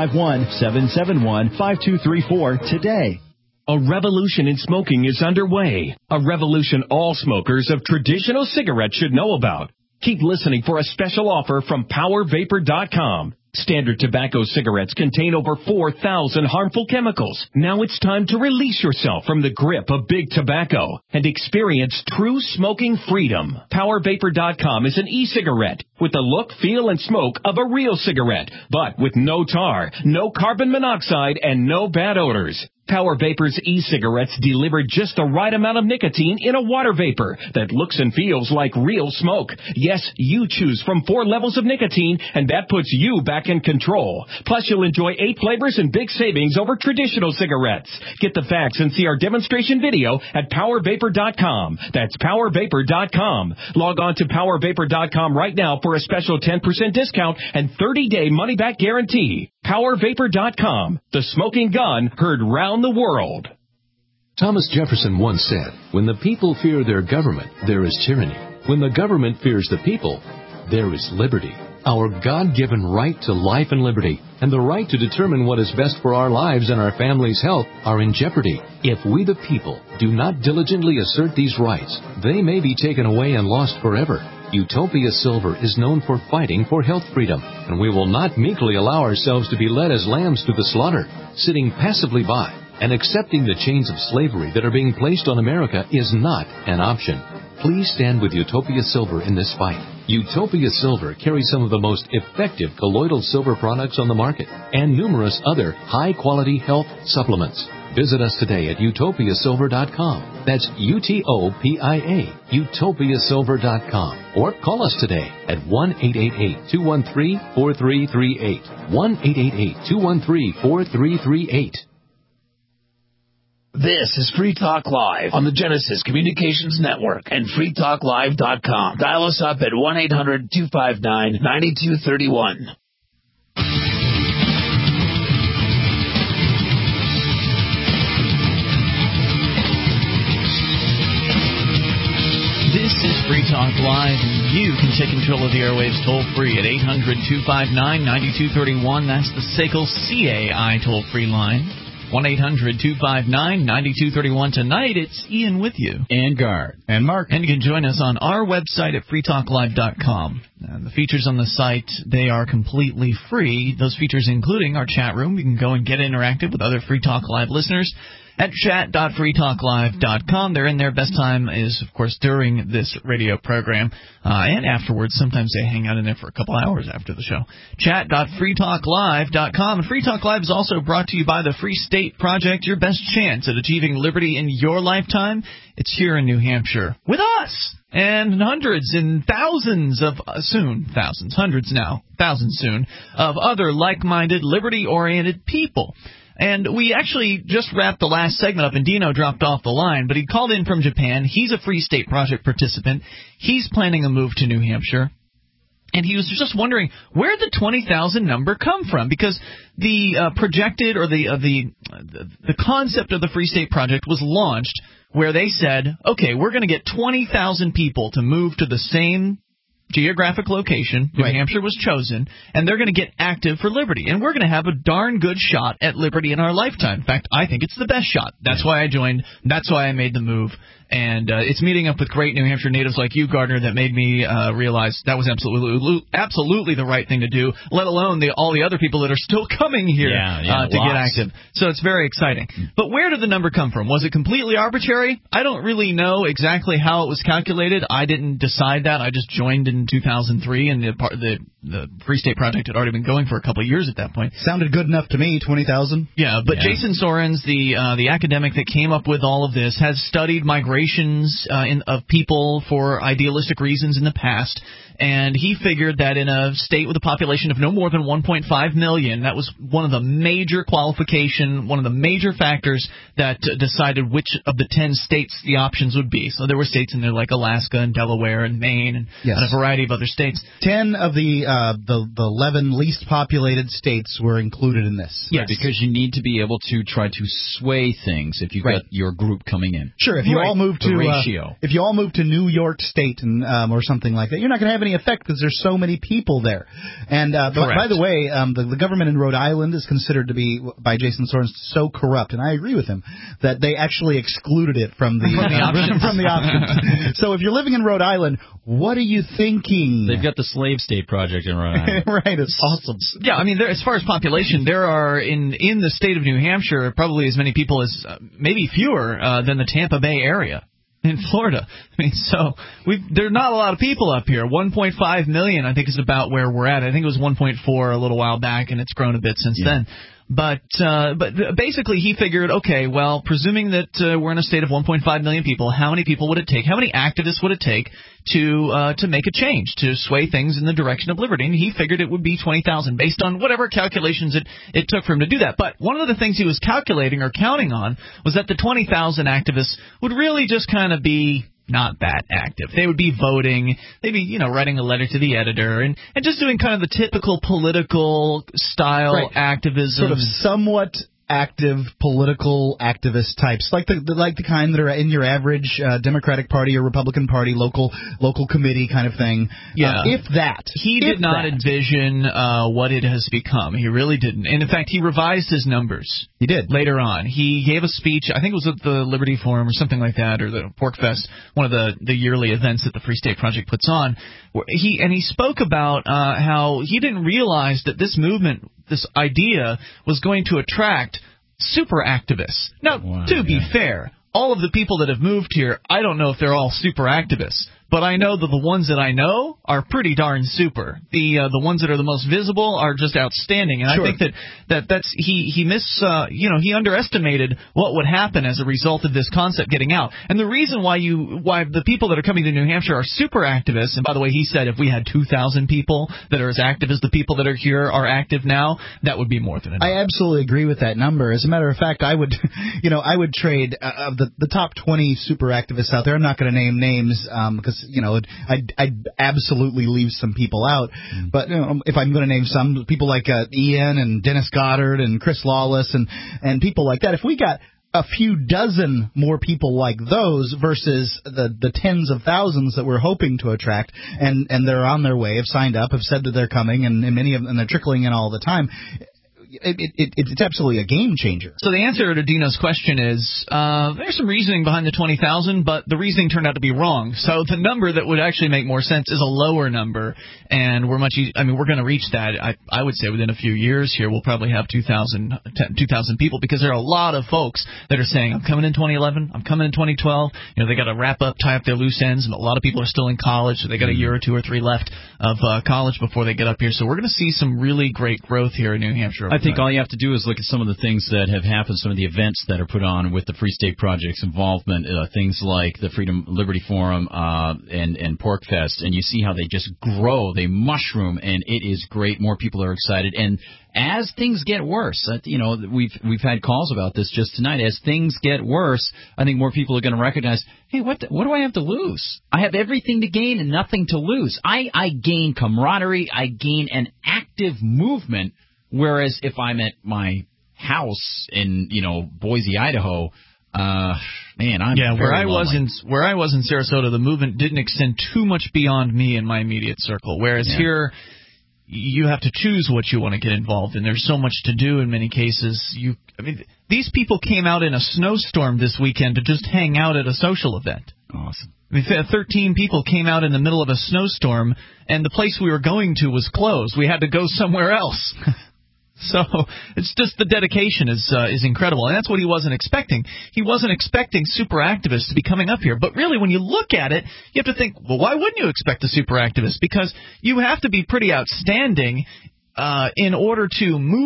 651-771-5234 today.
A revolution in smoking is underway. A revolution all smokers of traditional cigarettes should know about. Keep listening for a special offer from PowerVapor.com. Standard tobacco cigarettes contain over 4,000 harmful chemicals. Now it's time to release yourself from the grip of big tobacco and experience true smoking freedom. PowerVapor.com is an e-cigarette with the look, feel, and smoke of a real cigarette, but with no tar, no carbon monoxide, and no bad odors. Power Vapor's e-cigarettes deliver just the right amount of nicotine in a water vapor that looks and feels like real smoke. Yes, you choose from 4 levels of nicotine, and that puts you back in control. Plus, you'll enjoy 8 flavors and big savings over traditional cigarettes. Get the facts and see our demonstration video at PowerVapor.com. That's PowerVapor.com. Log on to PowerVapor.com right now for a special 10% discount and 30-day money-back guarantee. PowerVapor.com. The smoking gun heard round the world.
Thomas Jefferson once said, "When the people fear their government, there is tyranny. When the government fears the people, there is liberty." Our God-given right to life and liberty and the right to determine what is best for our lives and our family's health are in jeopardy. If we the people do not diligently assert these rights, they may be taken away and lost forever. Utopia Silver is known for fighting for health freedom, and we will not meekly allow ourselves to be led as lambs to the slaughter. Sitting passively by and accepting the chains of slavery that are being placed on America is not an option. Please stand with Utopia Silver in this fight. Utopia Silver carries some of the most effective colloidal silver products on the market and numerous other high-quality health supplements. Visit us today at utopiasilver.com. That's UTOPIA, utopiasilver.com. Or call us today at 1-888-213-4338. 1-888-213-4338.
This is Free Talk Live on the Genesis Communications Network and freetalklive.com. Dial us up at 1-800-259-9231.
This is Free Talk Live, and you can take control of the airwaves toll-free at 800-259-9231. That's the SACL CAI toll-free line. 1-800-259-9231. Tonight, it's Ian with you.
And Guard.
And Mark.
And you can join us on our website at freetalklive.com. The features on the site, they are completely free. Those features including our chat room. You can go and get interactive with other Free Talk Live listeners at chat.freetalklive.com. They're in there. Best time is, of course, during this radio program and afterwards. Sometimes they hang out in there for a couple hours after the show. Chat.freetalklive.com. And Free Talk Live is also brought to you by the Free State Project. Your best chance at achieving liberty in your lifetime, it's here in New Hampshire with us. And hundreds and thousands of, hundreds now, thousands soon, of other like-minded, liberty-oriented people. And we actually just wrapped the last segment up, and Dino dropped off the line, but he called in from Japan. He's a Free State Project participant. He's planning a move to New Hampshire. And he was just wondering where the 20,000 number come from, because the projected or the concept of the Free State Project was launched where they said, okay, we're going to get 20,000 people to move to the same geographic location. New Hampshire was chosen, and they're going to get active for liberty. And we're going to have a darn good shot at liberty in our lifetime. In fact, I think it's the best shot. That's why I joined. That's why I made the move. And it's meeting up with great New Hampshire natives like you, Gardner, that made me realize that was absolutely the right thing to do, let alone all the other people that are still coming here to get active. So it's very exciting. But where did the number come from? Was it completely arbitrary? I don't really know exactly how it was calculated. I didn't decide that. I just joined in 2003, and the Free State Project had already been going for a couple of years at that point.
Sounded good enough to me, 20,000.
Yeah, but Jason Sorens, the academic that came up with all of this, has studied migration concentrations of people for idealistic reasons in the past, and he figured that in a state with a population of no more than 1.5 million, that was one of the major one of the major factors that decided which of the 10 states the options would be. So there were states in there like Alaska and Delaware and Maine and a variety of other states.
10 of the 11 least populated states were included in this.
Yes, because you need to be able to try to sway things if you've got your group coming in.
Sure, if you all move to if you all move to New York State and or something like that, you're not going to have any effect because there's so many people there. And by the way, the government in Rhode Island is considered to be by Jason Sorensen so corrupt, and I agree with him that they actually excluded it from the from the options. So if you're living in Rhode Island, what are you thinking?
They've got the Slave State Project in Rhode Island.
Right, it's awesome.
Yeah, I mean, as far as population, there are in the state of New Hampshire probably as many people as maybe fewer than the Tampa Bay area in Florida. I mean, so there are not a lot of people up here. 1.5 million, I think, is about where we're at. I think it was 1.4 a little while back, and it's grown a bit since then. But basically he figured, okay, well, presuming that we're in a state of 1.5 million people, how many people would it take? How many activists would it take to make a change, to sway things in the direction of liberty? And he figured it would be 20,000 based on whatever calculations it took for him to do that. But one of the things he was calculating or counting on was that the 20,000 activists would really just kind of be not that active. They would be voting, they'd be, writing a letter to the editor and just doing kind of the typical political style activism.
Sort of somewhat active political activist types, like the kind that are in your average Democratic Party or Republican Party local committee kind of thing.
Yeah,
if that.
He did not envision what it has become. He really didn't. And in fact, he revised his numbers.
He did
later on. He gave a speech. I think it was at the Liberty Forum or something like that, or the Pork Fest, one of the yearly events that the Free State Project puts on. He spoke about how he didn't realize that this movement, this idea, was going to attract super activists. Now, to be fair, all of the people that have moved here, I don't know if they're all super activists, but I know that the ones that I know are pretty darn super. The ones that are the most visible are just outstanding, and I think that's he underestimated what would happen as a result of this concept getting out. And the reason why the people that are coming to New Hampshire are super activists, and by the way, he said if we had 2,000 people that are as active as the people that are here are active now, that would be more than enough.
I absolutely agree with that number. As a matter of fact, I would trade of the top 20 super activists out there. I'm not going to name names because I'd absolutely leave some people out. But if I'm going to name some people like Ian and Dennis Goddard and Chris Lawless and people like that, if we got a few dozen more people like those versus the tens of thousands that we're hoping to attract, and they're on their way, have signed up, have said that they're coming, and many of them, and they're trickling in all the time. It's absolutely a game changer.
So the answer to Dino's question is there's some reasoning behind the 20,000, but the reasoning turned out to be wrong. So the number that would actually make more sense is a lower number, and we're going to reach that. I would say within a few years here we'll probably have 2,000 people, because there are a lot of folks that are saying I'm coming in 2011, I'm coming in 2012. They got to wrap up, tie up their loose ends, and a lot of people are still in college, so they got a year or 2 or 3 left of college before they get up here. So we're going to see some really great growth here in New Hampshire.
I think all you have to do is look at some of the things that have happened, some of the events that are put on with the Free State Project's involvement, things like the Freedom Liberty Forum and Pork Fest, and you see how they just grow, they mushroom, and it is great. More people are excited, and as things get worse, we've had calls about this just tonight. As things get worse, I think more people are going to recognize, hey, what do I have to lose? I have everything to gain and nothing to lose. I gain camaraderie, I gain an active movement. Whereas if I'm at my house in, Boise, Idaho,
where I was in Sarasota, the movement didn't extend too much beyond me and my immediate circle. Whereas here, you have to choose what you want to get involved in. There's so much to do in many cases. These people came out in a snowstorm this weekend to just hang out at a social event.
Awesome.
13 people came out in the middle of a snowstorm, and the place we were going to was closed. We had to go somewhere else. So it's just the dedication is incredible, and that's what he wasn't expecting. He wasn't expecting super activists to be coming up here. But really, when you look at it, you have to think, well, why wouldn't you expect a super activist? Because you have to be pretty outstanding in order to move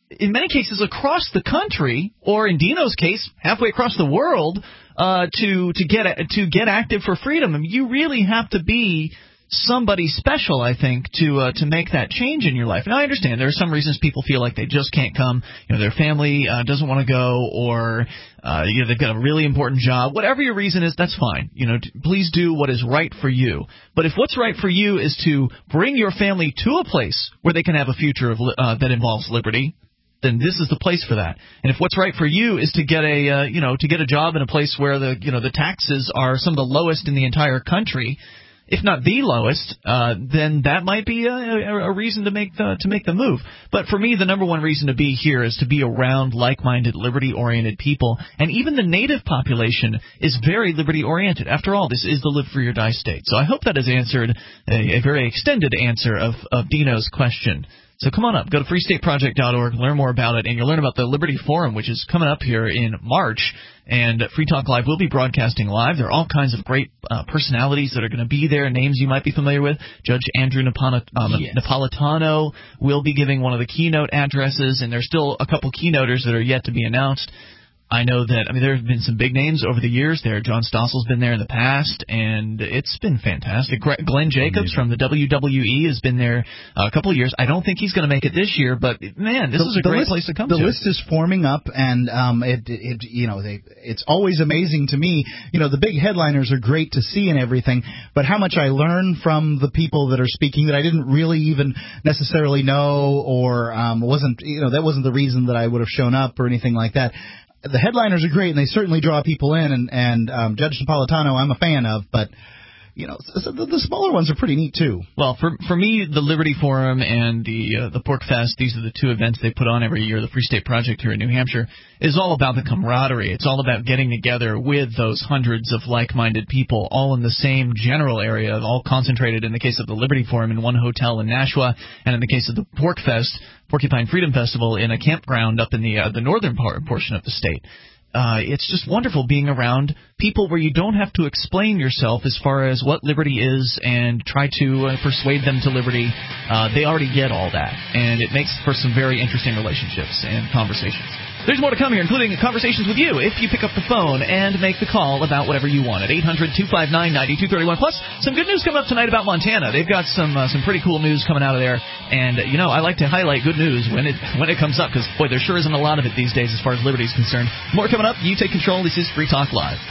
in many cases across the country, or in Dino's case, halfway across the world, to get active for freedom. I mean, you really have to be somebody special, I think, to make that change in your life. Now, I understand there are some reasons people feel like they just can't come. Their family doesn't want to go, or they've got a really important job. Whatever your reason is, that's fine. Please do what is right for you. But if what's right for you is to bring your family to a place where they can have a future that involves liberty, then this is the place for that. And if what's right for you is to get a job in a place where the taxes are some of the lowest in the entire country, if not the lowest, then that might be a reason to make the move. But for me, the number one reason to be here is to be around like-minded, liberty-oriented people. And even the native population is very liberty-oriented. After all, this is the live free or die state. So I hope that has answered a very extended answer of Dino's question. So come on up. Go to freestateproject.org, learn more about it, and you'll learn about the Liberty Forum, which is coming up here in March. And Free Talk Live will be broadcasting live. There are all kinds of great personalities that are going to be there, names you might be familiar with. Judge Andrew Napolitano will be giving one of the keynote addresses, and there's still a couple keynoters that are yet to be announced. I know that, there have been some big names over the years there. John Stossel's been there in the past, and it's been fantastic. Glenn Jacobs from the WWE has been there a couple of years. I don't think he's going to make it this year, but, man, this is a great place to come to.
The list is forming up, and it's always amazing to me. The big headliners are great to see and everything, but how much I learn from the people that are speaking that I didn't really even necessarily know, or that wasn't the reason that I would have shown up or anything like that. The headliners are great, and they certainly draw people in, and Judge Napolitano I'm a fan of, but the smaller ones are pretty neat, too.
Well, for me, the Liberty Forum and the Pork Fest, these are the two events they put on every year. The Free State Project here in New Hampshire is all about the camaraderie. It's all about getting together with those hundreds of like-minded people, all in the same general area, all concentrated in the case of the Liberty Forum in one hotel in Nashua, and in the case of the Pork Fest, Porcupine Freedom Festival, in a campground up in the northern portion of the state. It's just wonderful being around people where you don't have to explain yourself as far as what liberty is and try to persuade them to liberty. They already get all that, and it makes for some very interesting relationships and conversations. There's more to come here, including conversations with you if you pick up the phone and make the call about whatever you want at 800-259-9231. Plus, some good news coming up tonight about Montana. They've got some pretty cool news coming out of there, and I like to highlight good news when it comes up, because boy, there sure isn't a lot of it these days as far as liberty is concerned. More coming up. You take control. This is Free Talk Live.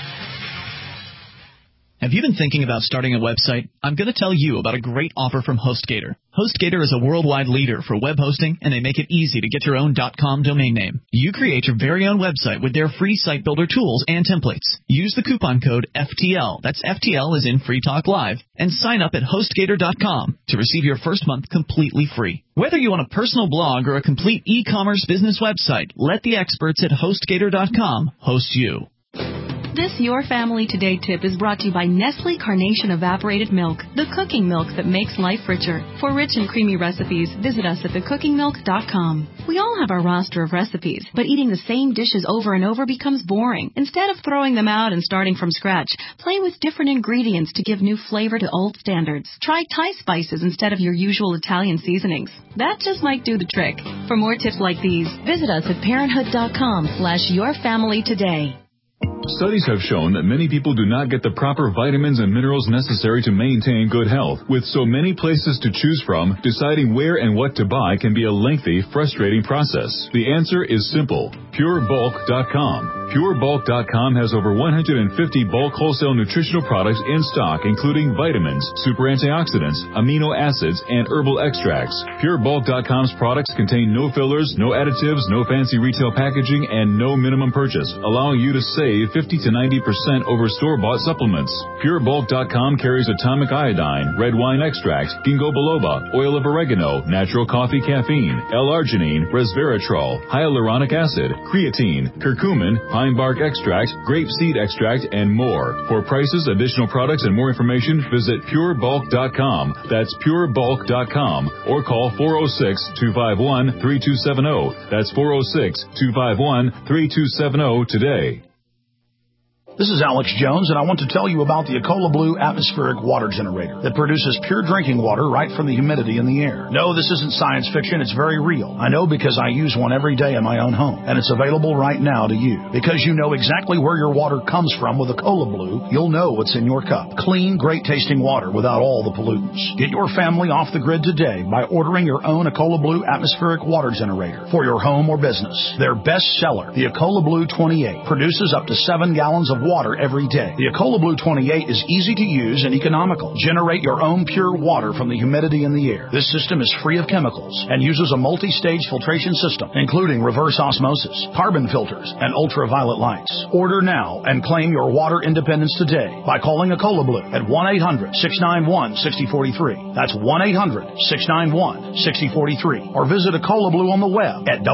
Have you been thinking about starting a website? I'm going to tell you about a great offer from HostGator. HostGator is a worldwide leader for web hosting, and they make it easy to get your own .com domain name. You create your very own website with their free site builder tools and templates. Use the coupon code FTL, that's FTL as in Free Talk Live, and sign up at HostGator.com to receive your first month completely free. Whether you want a personal blog or a complete e-commerce business website, let the experts at HostGator.com host you.
This Your Family Today tip is brought to you by Nestle Carnation Evaporated Milk, the cooking milk that makes life richer. For rich and creamy recipes, visit us at thecookingmilk.com. We all have our roster of recipes, but eating the same dishes over and over becomes boring. Instead of throwing them out and starting from scratch, play with different ingredients to give new flavor to old standards. Try Thai spices instead of your usual Italian seasonings. That just might do the trick. For more tips like these, visit us at parenthood.com/yourfamilytoday.
Studies have shown that many people do not get the proper vitamins and minerals necessary to maintain good health. With so many places to choose from, deciding where and what to buy can be a lengthy, frustrating process. The answer is simple. PureBulk.com. PureBulk.com has over 150 bulk wholesale nutritional products in stock, including vitamins, super antioxidants, amino acids, and herbal extracts. PureBulk.com's products contain no fillers, no additives, no fancy retail packaging, and no minimum purchase, allowing you to save 50 to 90% over store-bought supplements. PureBulk.com carries atomic iodine, red wine extracts, ginkgo biloba, oil of oregano, natural coffee caffeine, L-arginine, resveratrol, hyaluronic acid, creatine, curcumin, pine bark extract, grape seed extract, and more. For prices, additional products, and more information, visit PureBulk.com. That's PureBulk.com, or call 406-251-3270. That's 406-251-3270 today.
This is Alex Jones, and I want to tell you about the Ecola Blue atmospheric water generator that produces pure drinking water right from the humidity in the air. No, this isn't science fiction. It's very real. I know because I use one every day in my own home, and it's available right now to you. Because you know exactly where your water comes from with Ecola Blue, you'll know what's in your cup. Clean, great-tasting water without all the pollutants. Get your family off the grid today by ordering your own Ecola Blue atmospheric water generator for your home or business. Their best seller, the Ecola Blue 28, produces up to 7 gallons of water every day. The Ecola Blue 28 is easy to use and economical. Generate your own pure water from the humidity in the air. This system is free of chemicals and uses a multi-stage filtration system, including reverse osmosis, carbon filters, and ultraviolet lights. Order now and claim your water independence today by calling Ecola Blue at 1-800-691-6043. That's 1-800-691-6043. Or visit Ecola Blue on the web at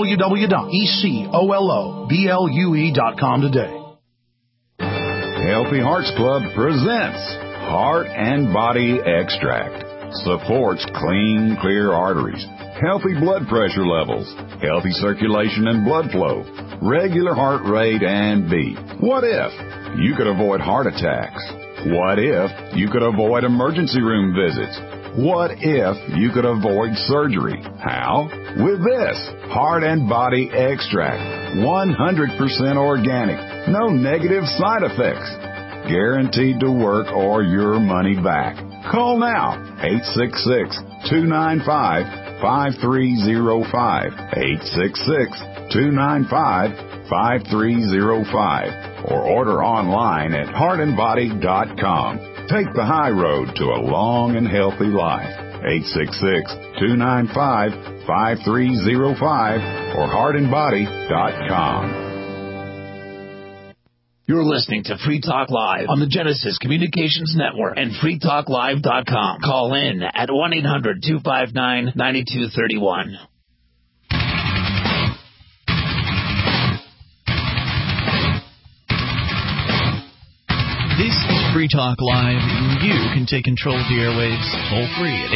www.ecoloblu.com today.
Healthy Hearts Club presents Heart and Body Extract. Supports clean, clear arteries, healthy blood pressure levels, healthy circulation and blood flow, regular heart rate and beat. What if you could avoid heart attacks? What if you could avoid emergency room visits? What if you could avoid surgery? How? With this Heart and Body Extract. 100% organic. No negative side effects. Guaranteed to work or your money back. Call now. 866-295-5305. 866-295-5305. Or order online at heartandbody.com. Take the high road to a long and healthy life. 866-295-5305 or heartandbody.com.
You're listening to Free Talk Live on the Genesis Communications Network and freetalklive.com. Call in at 1-800-259-9231.
This is Free Talk Live. You can take control of the airwaves toll-free at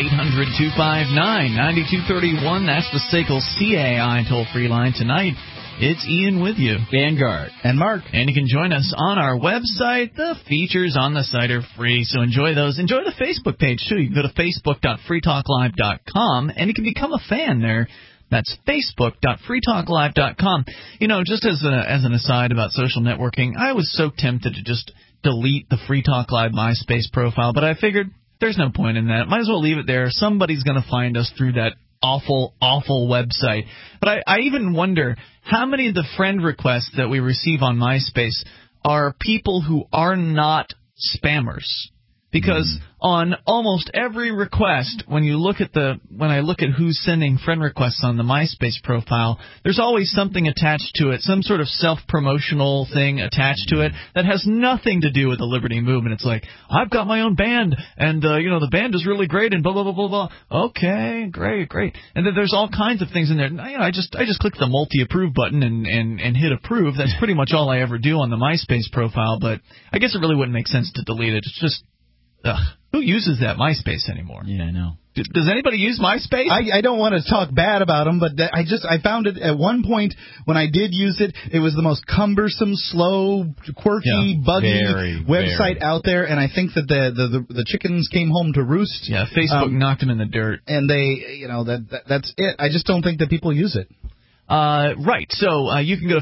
800-259-9231. That's the SACL CAI toll-free line tonight. It's Ian with you.
Vanguard.
And Mark.
And you can join us on our website. The features on the site are free, so enjoy those. Enjoy the Facebook page, too. You can go to facebook.freetalklive.com, and you can become a fan there. That's facebook.freetalklive.com. You know, just as an aside about social networking, I was so tempted to just delete the Free Talk Live MySpace profile, but I figured there's no point in that. Might as well leave it there. Somebody's going to find us through that awful, awful website. But I even wonder how many of the friend requests that we receive on MySpace are people who are not spammers. Because on almost every request, when I look at who's sending friend requests on the MySpace profile, there's always something attached to it, some sort of self-promotional thing attached to it that has nothing to do with the Liberty Movement. It's like, I've got my own band, and the band is really great, and blah blah blah blah blah. Okay, great. And then there's all kinds of things in there. I just click the multi-approve button and hit approve. That's pretty much all I ever do on the MySpace profile. But I guess it really wouldn't make sense to delete it. It's just. Who uses that MySpace anymore?
Yeah, I know.
Does anybody use MySpace?
I don't want to talk bad about them, but I found it at one point when I did use it. It was the most cumbersome, slow, quirky, buggy website out there, and I think that the chickens came home to roost.
Yeah, Facebook knocked them in the dirt,
and that's it. I just don't think that people use it.
Right. So you can go to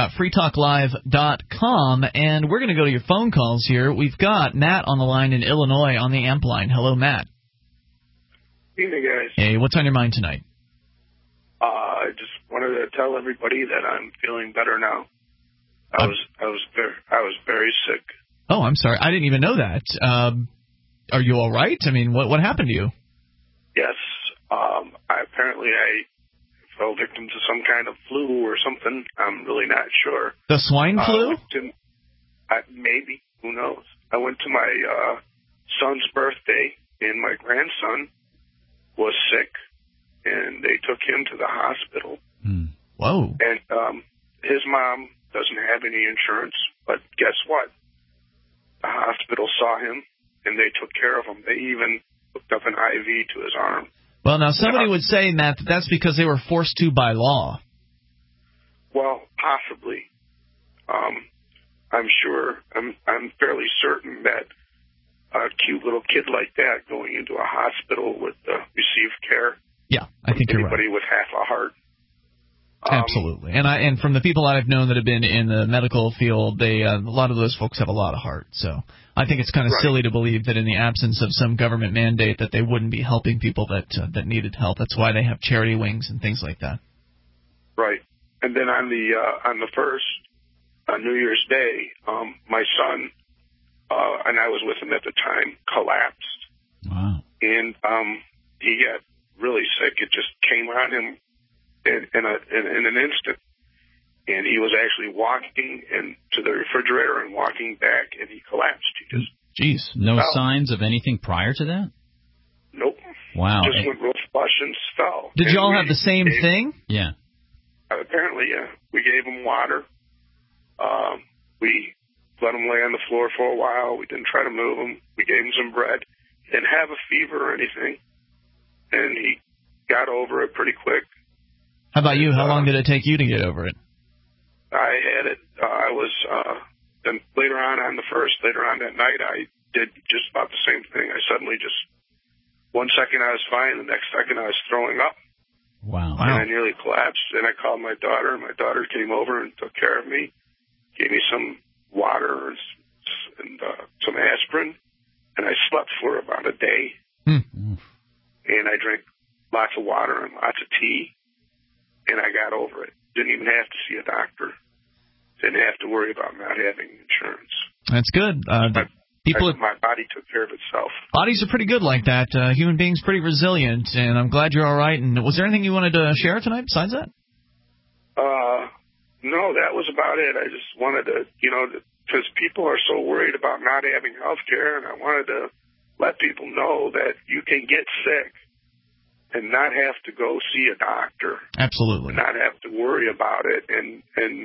facebook.freetalklive.com, and we're going to go to your phone calls here. We've got Matt on the line in Illinois on the AMP line. Hello, Matt.
Evening, guys.
Hey, what's on your mind tonight?
I just wanted to tell everybody that I'm feeling better now. I was very sick.
Oh, I'm sorry. I didn't even know that. Are you all right? I mean, what happened to you?
Yes. I fell victim to some kind of flu or something. I'm really not sure.
The swine flu?
Maybe. Who knows? I went to my son's birthday, and my grandson was sick, and they took him to the hospital.
Whoa.
And his mom doesn't have any insurance, but guess what? The hospital saw him, and they took care of him. They even hooked up an IV to his arm.
Well, now, somebody would say, Matt, that's because they were forced to by law.
Well, possibly. I'm fairly certain that a cute little kid like that going into a hospital with received care.
Yeah, I think you're right.
Anybody with half a heart.
Absolutely, and from the people that I've known that have been in the medical field, a lot of those folks have a lot of heart. So I think it's kind of silly to believe that in the absence of some government mandate that they wouldn't be helping people that needed help. That's why they have charity wings and things like that.
Right, and then on the first New Year's Day, my son, and I was with him at the time, collapsed.
Wow.
And he got really sick. It just came on him in an instant. And he was actually walking to the refrigerator and walking back, and he collapsed. He just
no
fell.
Signs of anything prior to that?
Nope.
Wow.
Just went real flush and fell.
Did you all have the same thing?
Yeah.
Apparently, yeah. We gave him water. We let him lay on the floor for a while. We didn't try to move him. We gave him some bread. He didn't have a fever or anything, and he got over it pretty quick.
How about you? How long did it take you to get over it?
I had it. I was then later on that night, I did just about the same thing. I suddenly just 1 second I was fine, the next second I was throwing up.
Wow.
And I nearly collapsed. And I called my daughter, and my daughter came over and took care of me, gave me some water and some aspirin, and I slept for about a day. And I drank lots of water and lots of tea, and I got over it. Didn't even have to see a doctor. Didn't have to worry about not having insurance.
That's good.
My body took care of itself.
Bodies are pretty good like that. Human beings pretty resilient, and I'm glad you're all right. And was there anything you wanted to share tonight besides that?
No, that was about it. I just wanted to, because people are so worried about not having health care, and I wanted to let people know that you can get sick and not have to go see a doctor.
Absolutely.
Not have to worry about it, and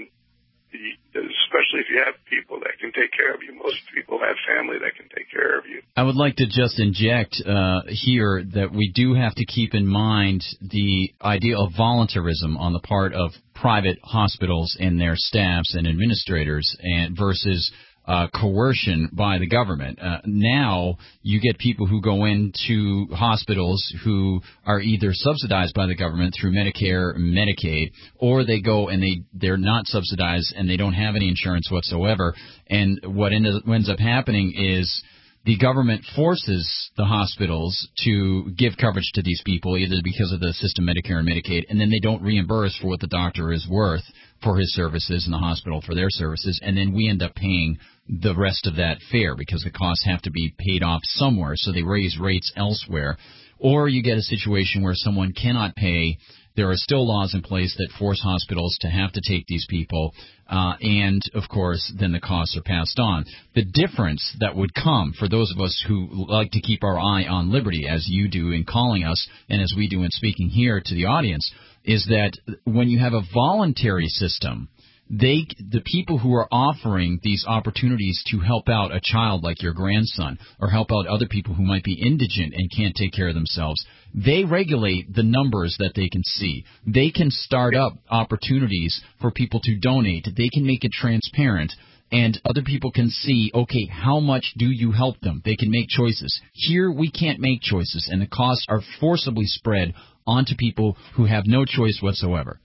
especially if you have people that can take care of you. Most people have family that can take care of you.
I would like to just inject here that we do have to keep in mind the idea of voluntarism on the part of private hospitals and their staffs and administrators versus coercion by the government. Now you get people who go into hospitals who are either subsidized by the government through Medicare, Medicaid, or they go and they're not subsidized and they don't have any insurance whatsoever. And what ends up happening is the government forces the hospitals to give coverage to these people, either because of the system Medicare and Medicaid, and then they don't reimburse for what the doctor is worth for his services and the hospital for their services, and then we end up paying the rest of that fare because the costs have to be paid off somewhere, so they raise rates elsewhere. Or you get a situation where someone cannot pay. There are still laws in place that force hospitals to have to take these people, and, of course, then the costs are passed on. The difference that would come for those of us who like to keep our eye on liberty, as you do in calling us and as we do in speaking here to the audience, is that when you have a voluntary system, the people who are offering these opportunities to help out a child like your grandson or help out other people who might be indigent and can't take care of themselves, they regulate the numbers that they can see. They can start up opportunities for people to donate. They can make it transparent, and other people can see, okay, how much do you help them? They can make choices. Here we can't make choices, and the costs are forcibly spread onto people who have no choice whatsoever.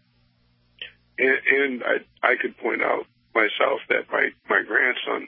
And I could point out myself that my grandson,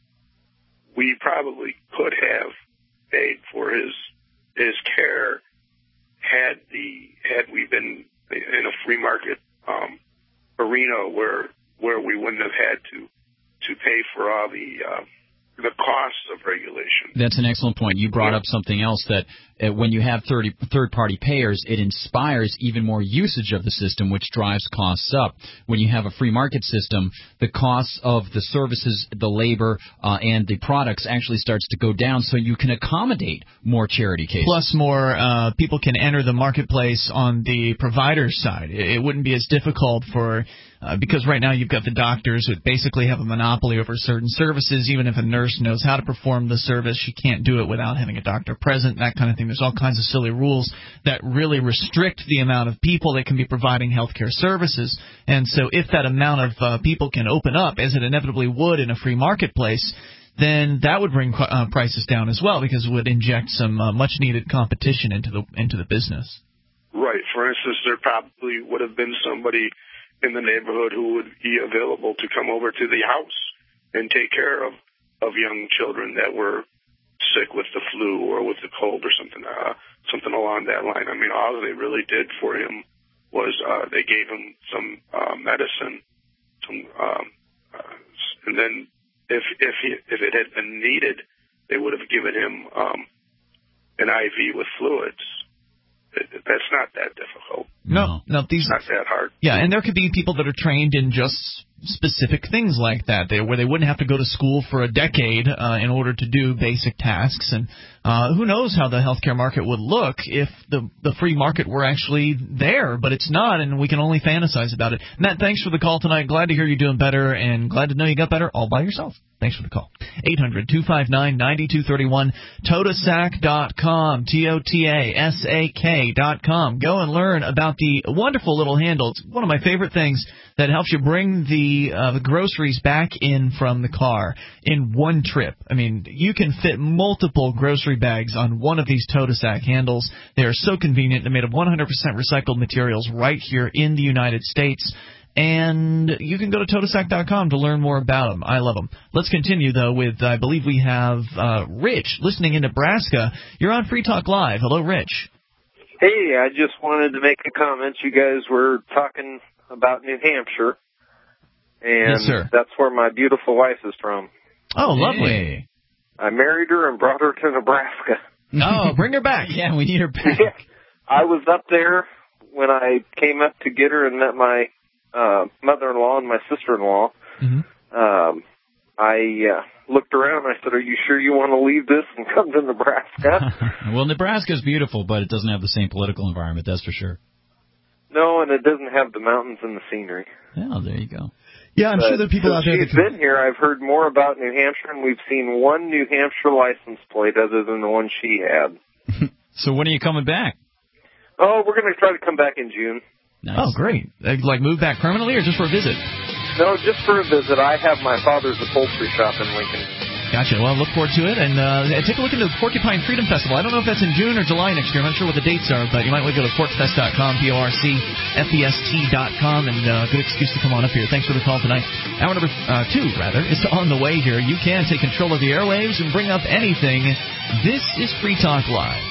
we probably could have paid for his care had we been in a free market arena where we wouldn't have had to pay for all the costs of regulation.
That's an excellent point. You brought up something else that when you have third-party payers, it inspires even more usage of the system, which drives costs up. When you have a free market system, the costs of the services, the labor, and the products actually starts to go down, so you can accommodate more charity cases.
Plus, more people can enter the marketplace on the provider's side. It wouldn't be as difficult for because right now you've got the doctors who basically have a monopoly over certain services. Even if a nurse knows how to perform the service, she can't do it without having a doctor present, that kind of thing. There's all kinds of silly rules that really restrict the amount of people that can be providing healthcare services. And so if that amount of people can open up, as it inevitably would in a free marketplace, then that would bring prices down as well, because it would inject some much-needed competition into the business.
Right. For instance, there probably would have been somebody in the neighborhood who would be available to come over to the house and take care of young children that were sick with the flu or with the cold or something along that line. I mean, all they really did for him was they gave him some medicine, and then if it had been needed, they would have given him an IV with fluids. That's not that difficult.
No, these
not that hard.
Yeah, and there could be people that are trained in just specific things like that, where they wouldn't have to go to school for a decade in order to do basic tasks. And who knows how the healthcare market would look if the free market were actually there, but it's not, and we can only fantasize about it. Matt, thanks for the call tonight. Glad to hear you're doing better, and glad to know you got better all by yourself. Thanks for the call. 800-259-9231, Totasak.com, Totasak.com. Go and learn about the wonderful little handle. It's one of my favorite things that helps you bring the groceries back in from the car in one trip. I mean, you can fit multiple grocery bags on one of these Totasak handles. They are so convenient. They're made of 100% recycled materials right here in the United States. And you can go to Totasak.com to learn more about them. I love them. Let's continue, though, with, I believe we have Rich listening in Nebraska. You're on Free Talk Live. Hello, Rich.
Hey, I just wanted to make a comment. You guys were talking about New Hampshire, and
yes, sir.
That's where my beautiful wife is from.
Oh, lovely.
Hey. I married her and brought her to Nebraska.
Oh, bring her back.
Yeah, we need her back.
Yeah. I was up there when I came up to get her and met my mother-in-law and my sister-in-law.
Mm-hmm.
I looked around and I said, "Are you sure you want to leave this and come to Nebraska?"
Well, Nebraska's beautiful, but it doesn't have the same political environment, that's for sure.
No, and it doesn't have the mountains and the scenery.
Oh, there you go.
Yeah, I'm sure there are people out there that
she's been here. I've heard more about New Hampshire, and we've seen one New Hampshire license plate other than the one she had.
So when are you coming back?
Oh, we're going to try to come back in June.
Nice.
Oh, great. Like move back permanently or just for a visit?
No, just for a visit. I have my father's upholstery shop in Lincoln.
Gotcha. Well, look forward to it. And take a look into the Porcupine Freedom Festival. I don't know if that's in June or July next year. I'm not sure what the dates are, but you might want to go to porcfest.com, porcfest.com, and good excuse to come on up here. Thanks for the call tonight. Hour number 2, is on the way here. You can take control of the airwaves and bring up anything. This is Free Talk Live.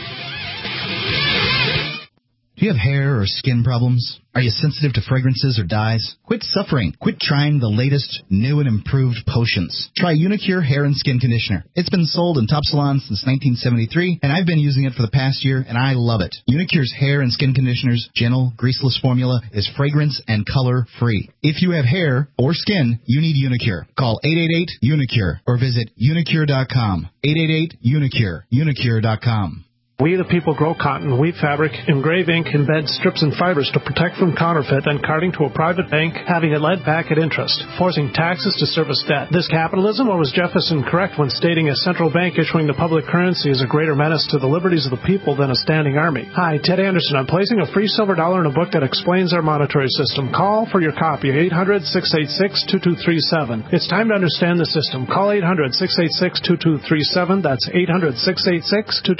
Do you have hair or skin problems? Are you sensitive to fragrances or dyes? Quit suffering. Quit trying the latest, new and improved potions. Try Unicure Hair and Skin Conditioner. It's been sold in top salons since 1973, and I've been using it for the past year, and I love it. Unicure's hair and skin conditioner's gentle, greaseless formula is fragrance and color free. If you have hair or skin, you need Unicure. Call 888-UNICURE or visit unicure.com. 888-UNICURE. Unicure.com.
We the people grow cotton, weave fabric, engrave ink, embed strips and fibers to protect from counterfeit and carting to a private bank, having it led back at interest, forcing taxes to service debt. This capitalism, or was Jefferson correct when stating a central bank issuing the public currency is a greater menace to the liberties of the people than a standing army? Hi, Ted Anderson. I'm placing a free silver dollar in a book that explains our monetary system. Call for your copy, 800-686-2237. It's time to understand the system. Call 800-686-2237. That's 800-686-2237.